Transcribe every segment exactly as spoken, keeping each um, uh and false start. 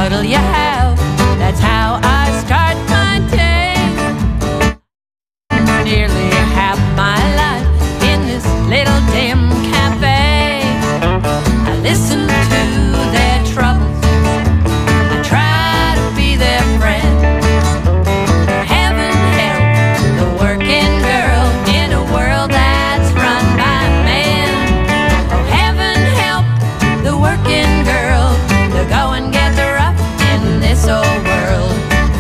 what'll you have? That's how I start my day. Nearly half my life in this little dim cafe. I listen to their troubles, I try to be their friend. Heaven help the working girl in a world that's run by men. Oh, heaven help the working girl to go and get the rough in this old world.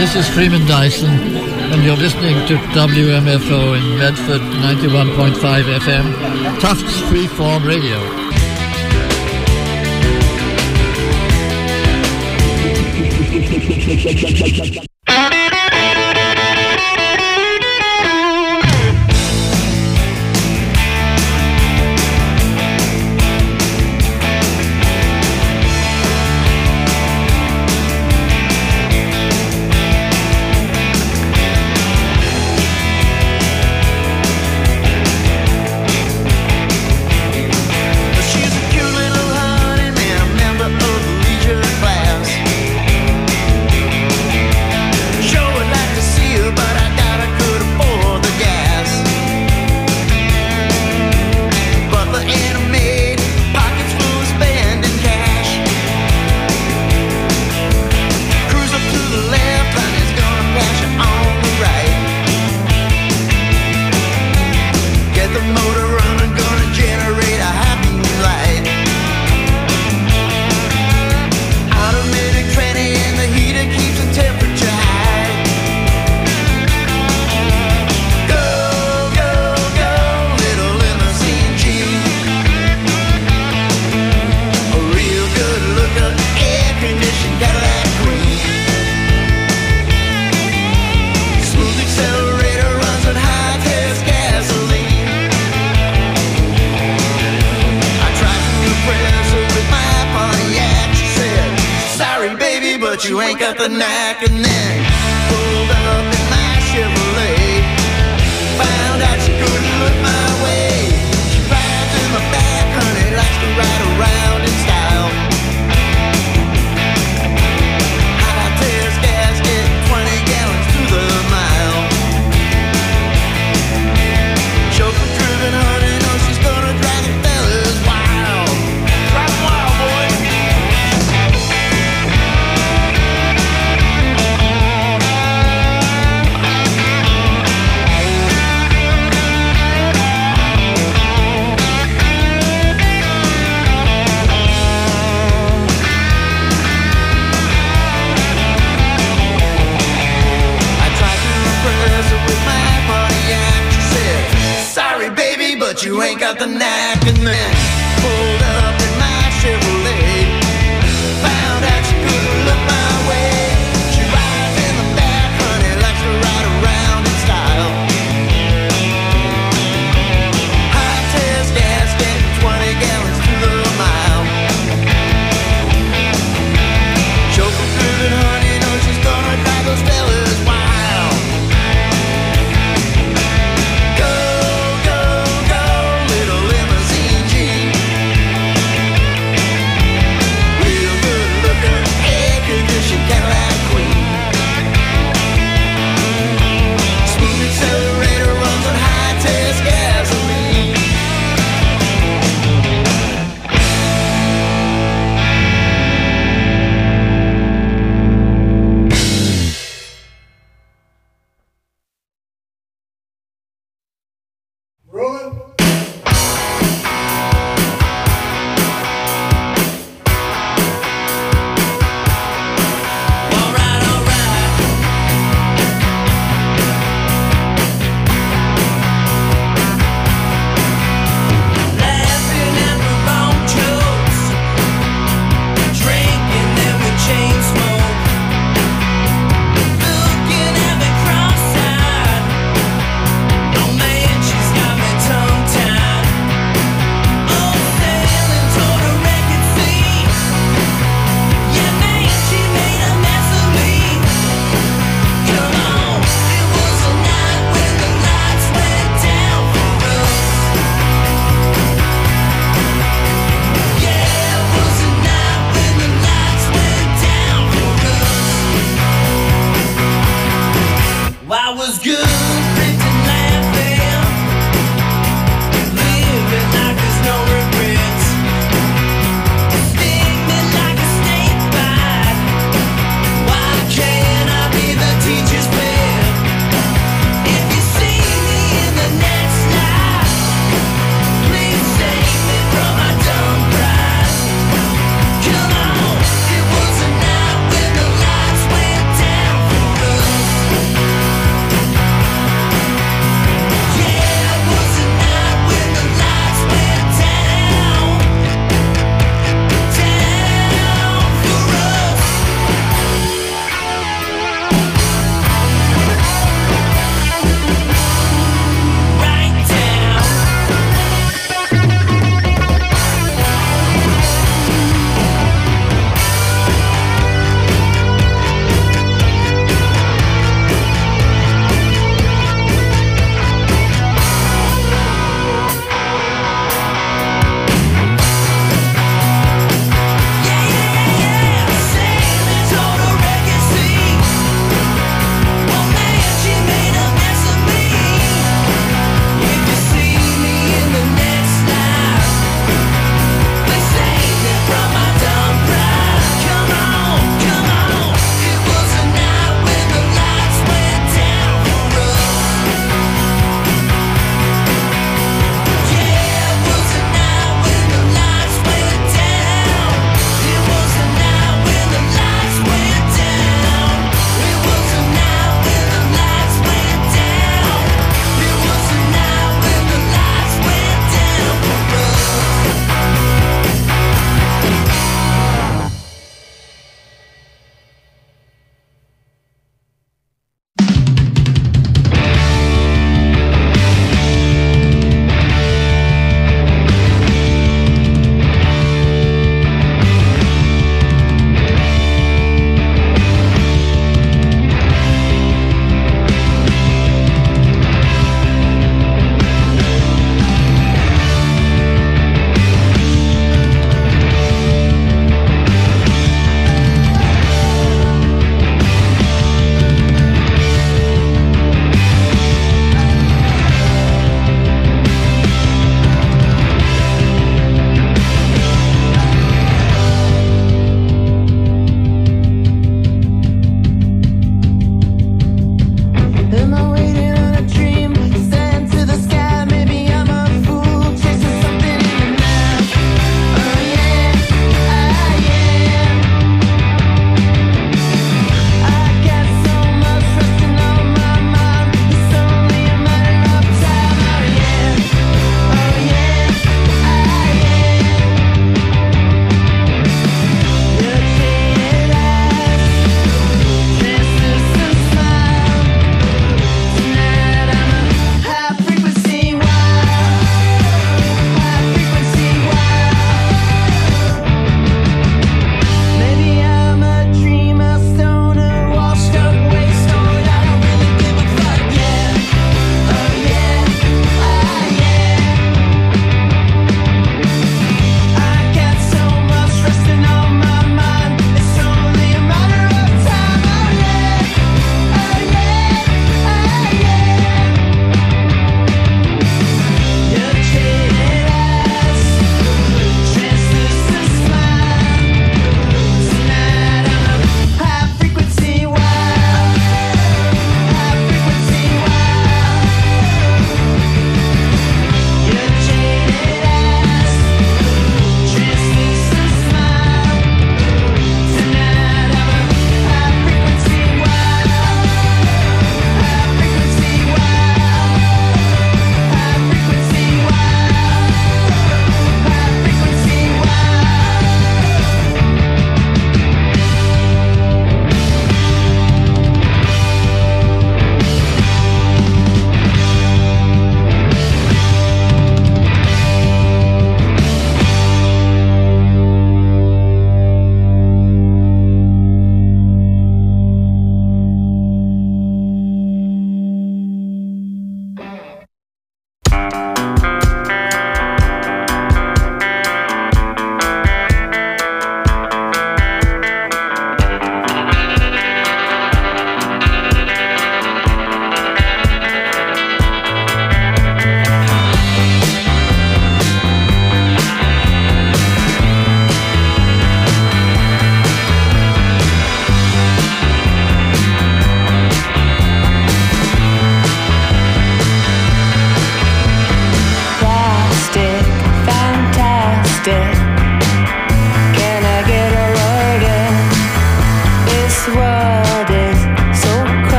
This is Freeman Dyson, and you're listening to W M F O in Medford, ninety-one point five F M, Tufts Freeform Radio. Go, go, go, little limousine Jean.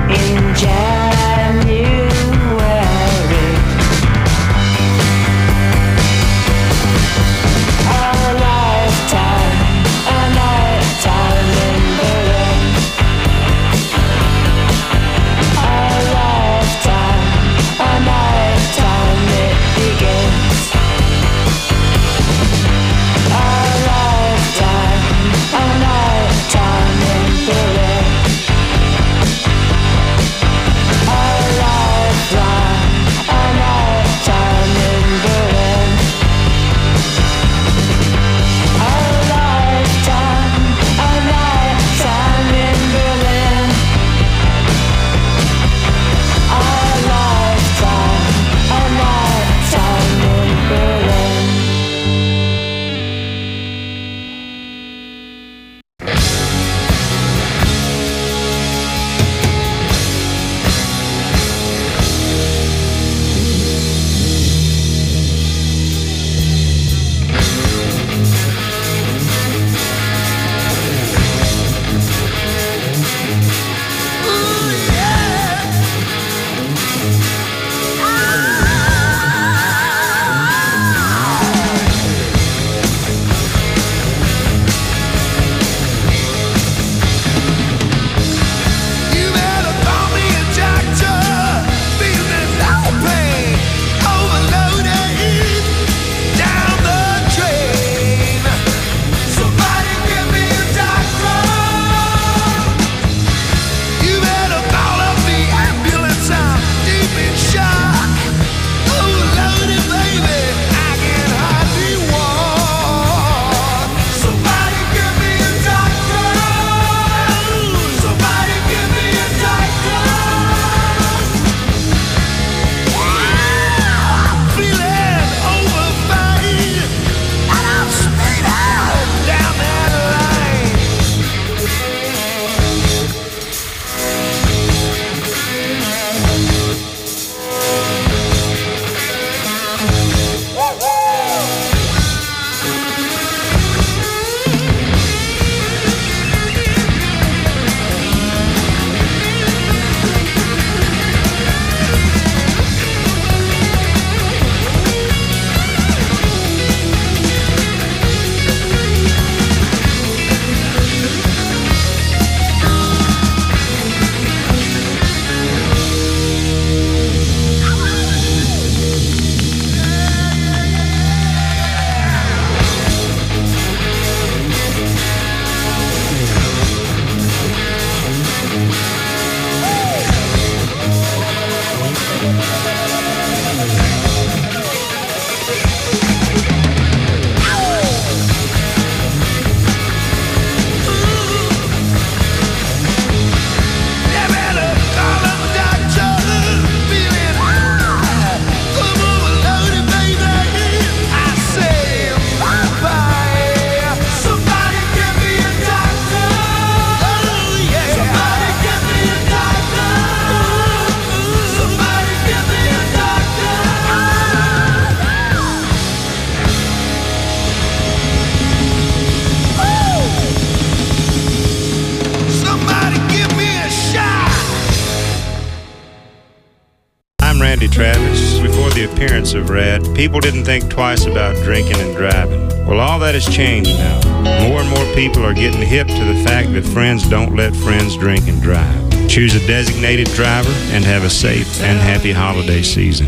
Travis. Before the appearance of Rad, people didn't think twice about drinking and driving. Well, all that has changed now. More and more people are getting hip to the fact that friends don't let friends drink and drive. Choose a designated driver and have a safe and happy holiday season.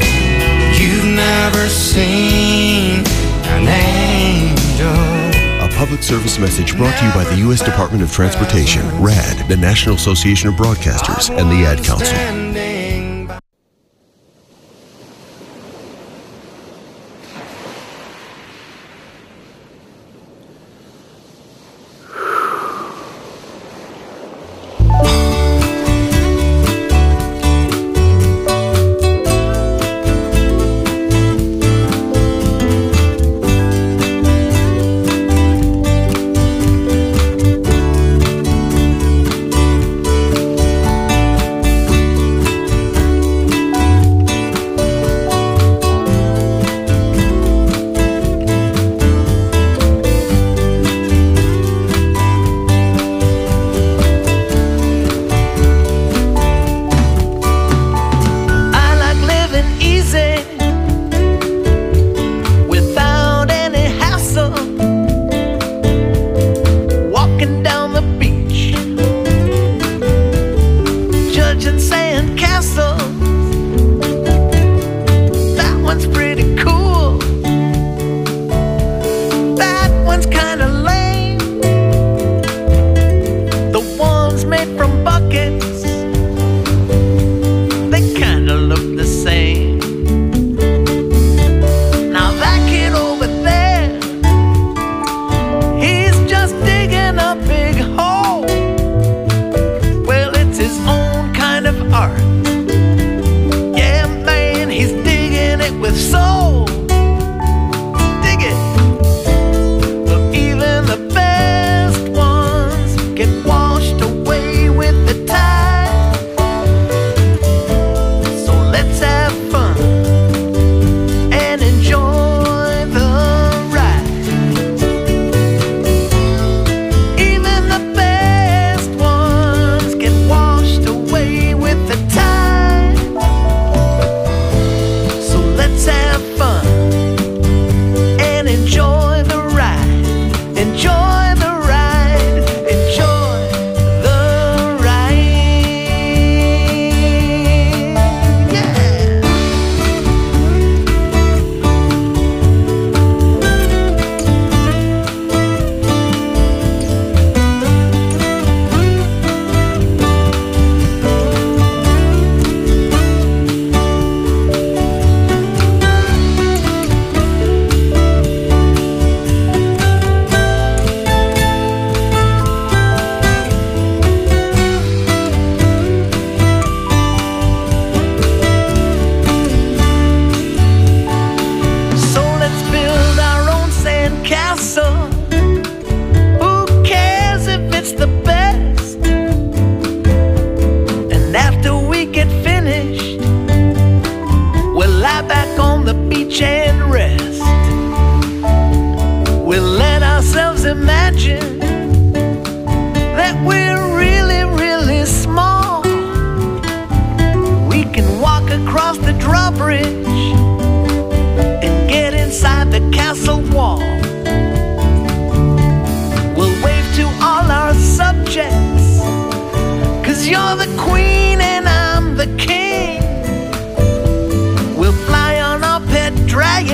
You've never seen an angel. A public service message brought to you by the U S Department of Transportation, RAD, the National Association of Broadcasters, and the Ad Council. intelligent sand castle. That one's pretty cool. That one's kinda lame. The ones made from buckets, they kinda look the same. Now that kid over there, he's just digging a big hole. Well, it's his own kind of art. Yeah, man, he's digging it with soul. Dig it. But even the best ones get washed away with the tide. So let's have fun and enjoy the ride. Even the best ones get washed away with the tide. So let's have fun and enjoy the ride. Enjoy the ride. Enjoy the ride. Yeah. So let's build our own sand castle. Who cares if it's the best? And after we get finished, we'll lie back on the beach and rest. We'll let ourselves imagine that we're really, really small. We can walk across the drawbridge and get inside the castle wall. We'll wave to all our subjects, 'cause you're the queen and I'm the king. We'll fly on our pet dragon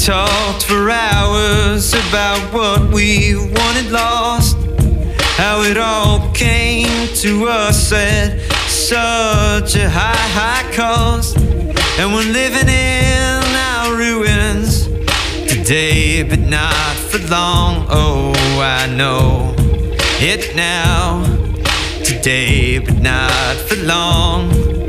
talked for hours about what we wanted lost, how it all came to us at such a high, high cost. And we're living in our ruins today, but not for long. Oh, I know it now. Today, but not for long.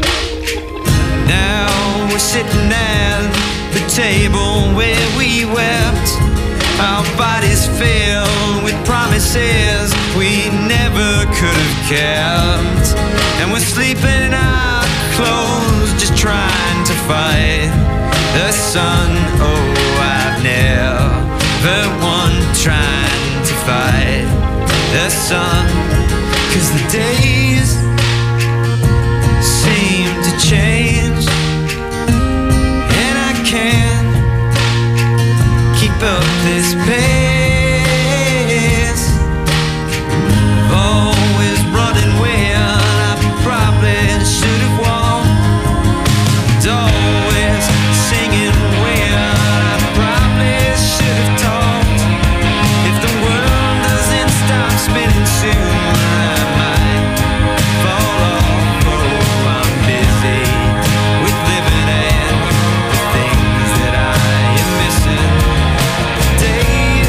Now we're sitting at the table where we wept, our bodies filled with promises we never could have kept. And we're sleeping in our clothes, just trying to fight the sun. Oh, I've never won trying to fight the sun, 'cause the days seem to change, and I can't keep up this pace. Always running when I probably should have walked, always singing when I probably should have talked. If the world doesn't stop spinning soon, I might fall off. Oh, I'm busy with living and the things that I am missing. Days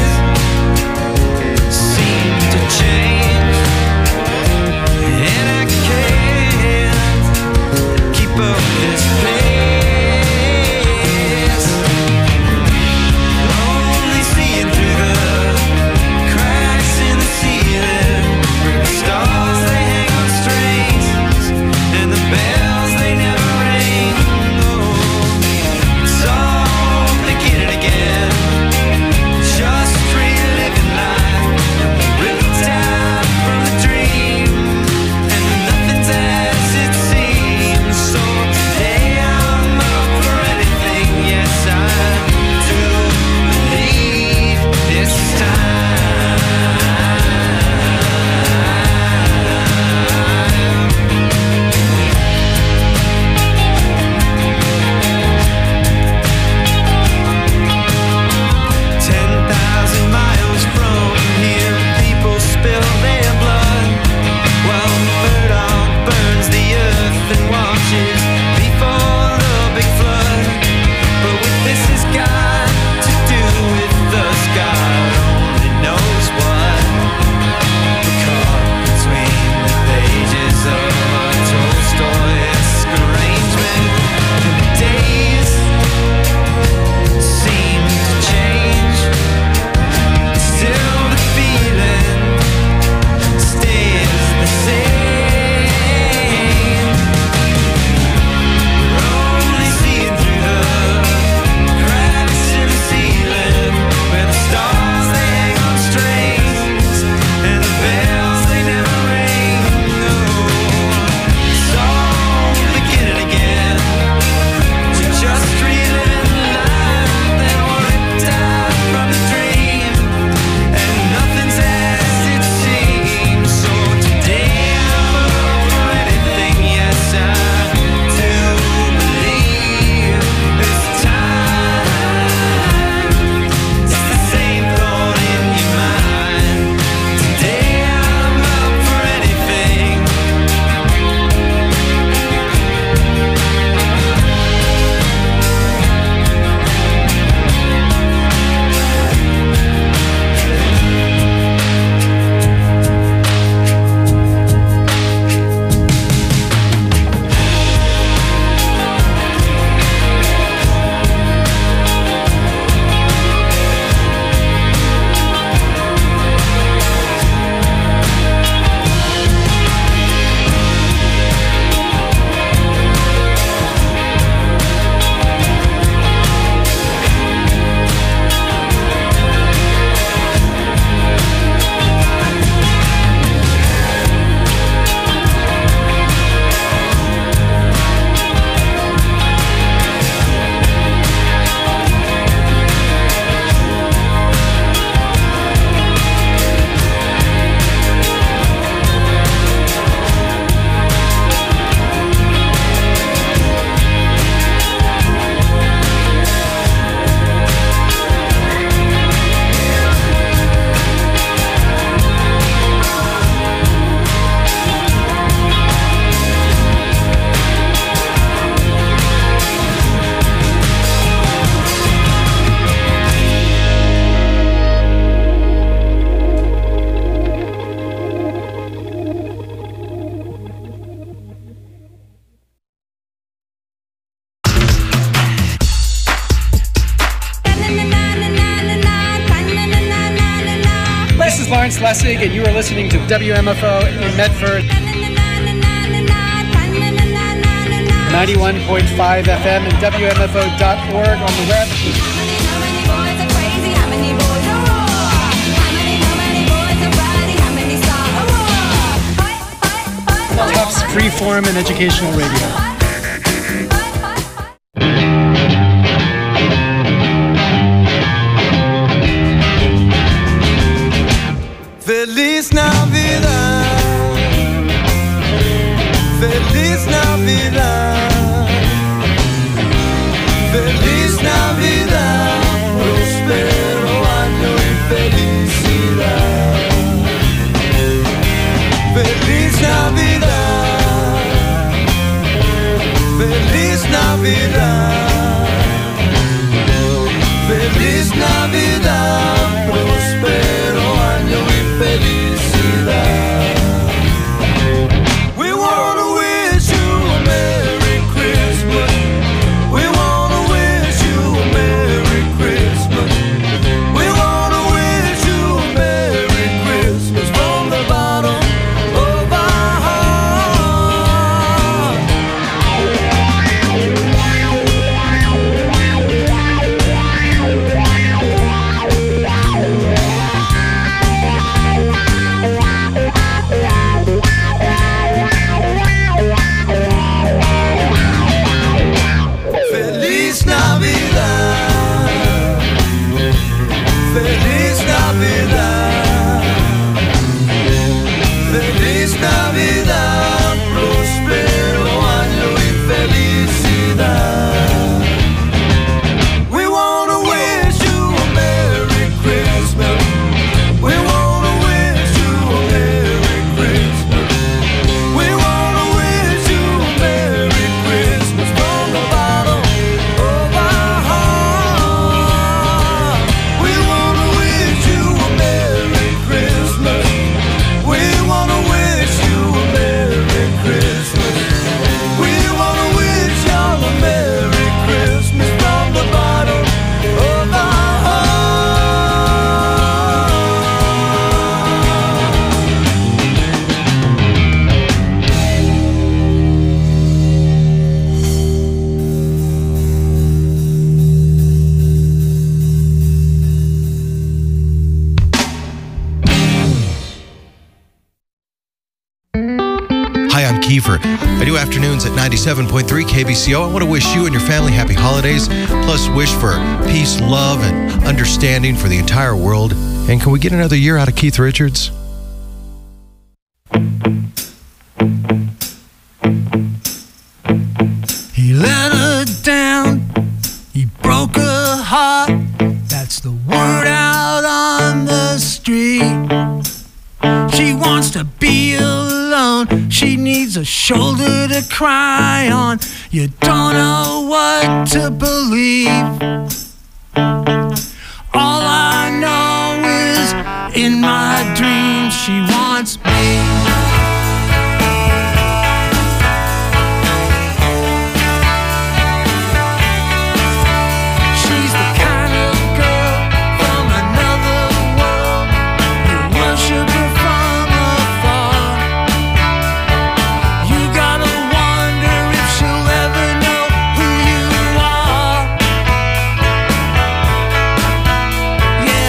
Schlesig, and you are listening to W M F O in Medford. ninety-one point five F M and W M F O dot org on the web. Tufts Freeform and Educational Radio. Feliz Navidad, Feliz Navidad, Feliz Navidad, próspero año y felicidad. Feliz Navidad, Feliz Navidad, Feliz Navidad, próspero año y felicidad. We wanna wish you a Merry Christmas. We wanna wish you a Merry Christmas. We wanna wish you a Merry Christmas from the bottom of our heart. Feliz Navidad, Feliz Navidad, Feliz Navidad, próspero año y felicidad. We wanna wish you a Merry Christmas. We wanna wish you a Merry Christmas. We wanna wish you a Merry Christmas from the bottom of our heart. We wanna wish you a Merry Christmas. We wanna wish you a Merry Christmas. We wanna wish y'all a Merry Christmas from the bottom of our heart. Hi, I'm Kiefer. I do afternoons at ninety-seven point three K B C O. I want to wish you and your family happy holidays, plus wish for peace, love, and understanding for the entire world. And can we get another year out of Keith Richards? He let her down, he broke her heart. That's the word out on the street. She wants to be alone, she needs a shoulder to cry on. You don't know what to believe. All I know is in my dreams she wants me. She's the kind of girl from another world. You worship her from afar. You gotta wonder if she'll ever know who you are. Yeah,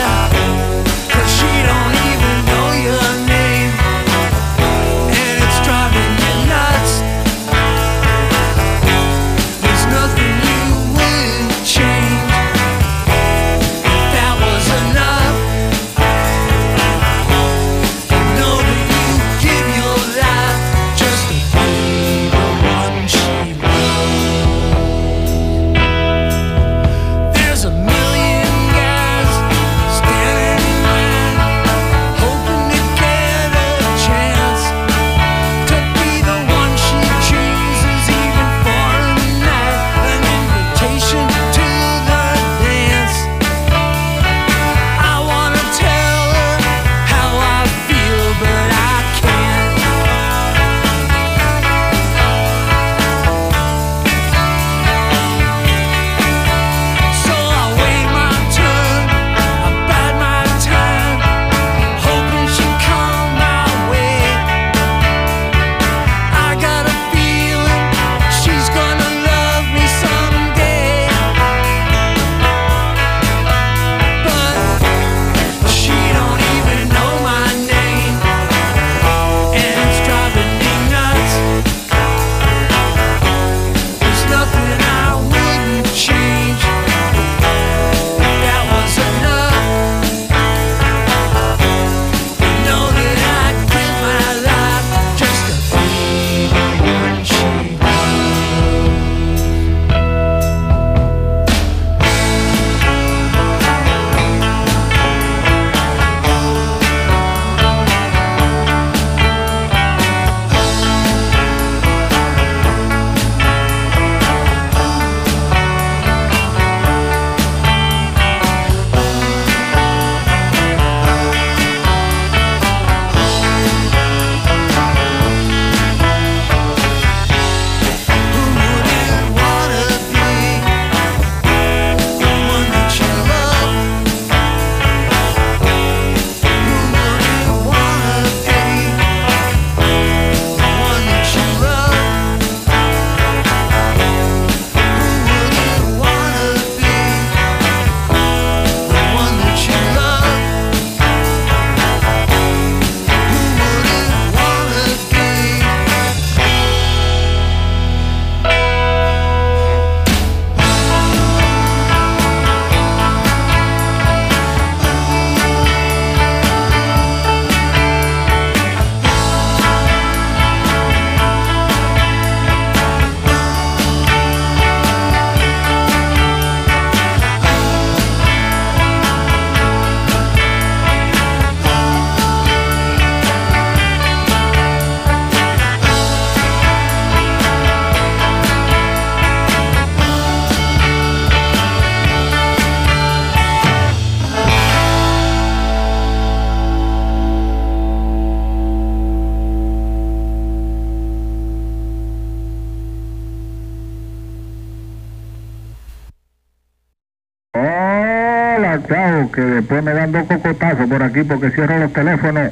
chao, que después me dan dos cocotazos por aquí porque cierro los teléfonos.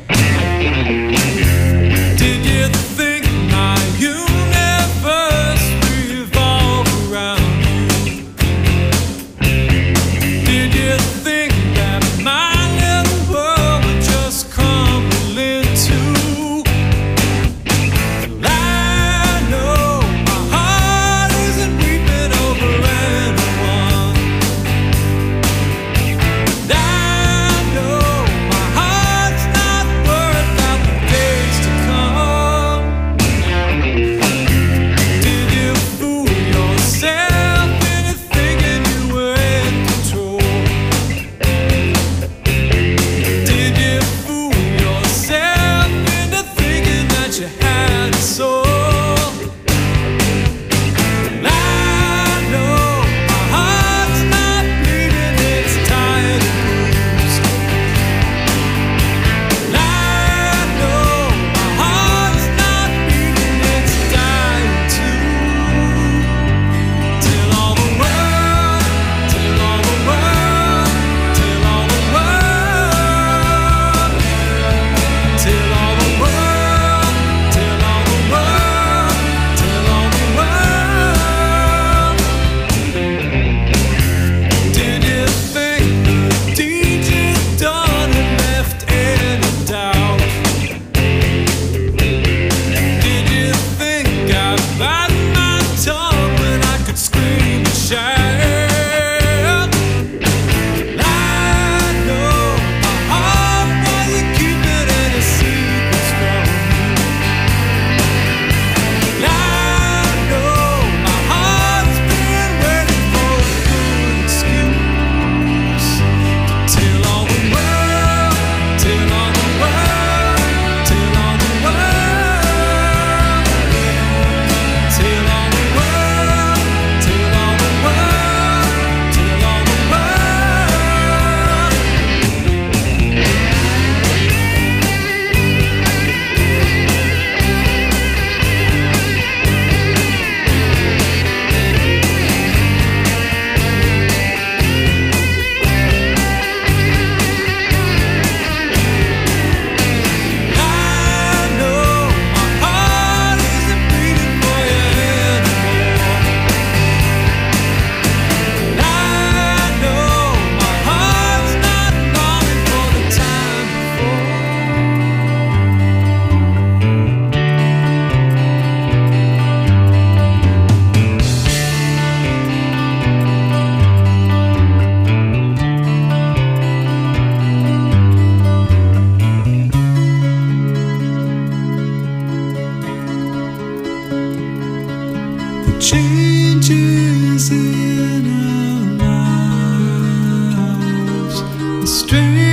Did you think my universe revolved around you? Did you think that my little world would just crumble into? I know my heart isn't weeping over anyone. I know my heart's not worried about the days to come. Did you fool yourself into thinking you were in control? Did you fool yourself into thinking that you had a soul? I know my heart's not bleeding, it's tired and bruised. I know my heart's not beating, it's dying too. Till all the world, till all the world, till all the world, till all the world, till all the world, till all the world. Did you think the deed you'd done had left any doubt? Did you think I bite my tongue when I could scream and shout? I know my heart wasn't keeping any secrets from me. I know my heart's been waiting for a good excuse. Till all the world, till all the world, till all the world, till all the world, till all the world, till all the world. I know my heart isn't beating for you anymore. I know my heart's not longing for the time before. The changes in our lives, the strange